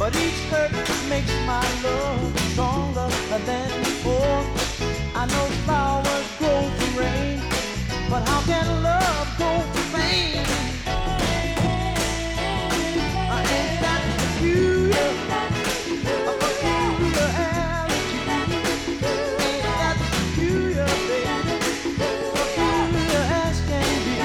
but each hurt makes my love stronger than before. I know flowers grow from rain, but how can love grow from pain? Ain't that peculiar? A peculiarity. Ain't that peculiar, baby? Peculiar as can be.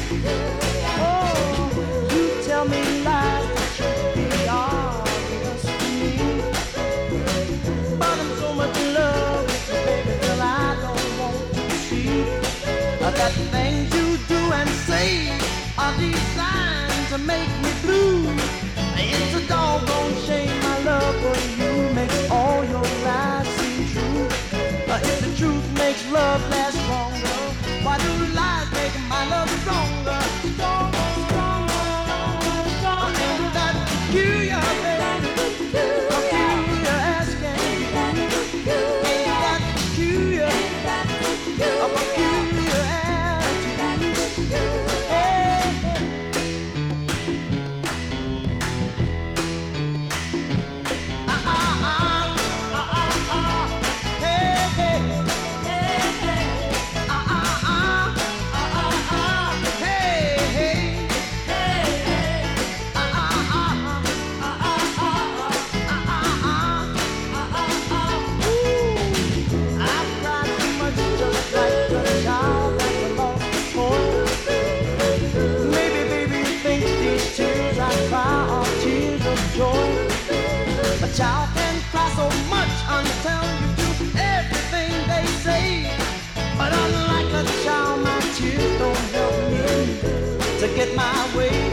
Oh, you tell me lies that should be obvious to me, but I'm so much in love with you, baby, till I don't want to see that things you do and say are designed to make me blue. It's a doggone shame my love for you makes all your lies seem true. If the truth makes love last longer, why do lies make my love stronger? Stronger, stronger, stronger. Ain't that peculiar, baby? Peculiar as can be. Ain't that peculiar? A peculiar attitude. Hey. A child can cry so much until you do everything they say. But unlike a child, my tears don't help me to get my way.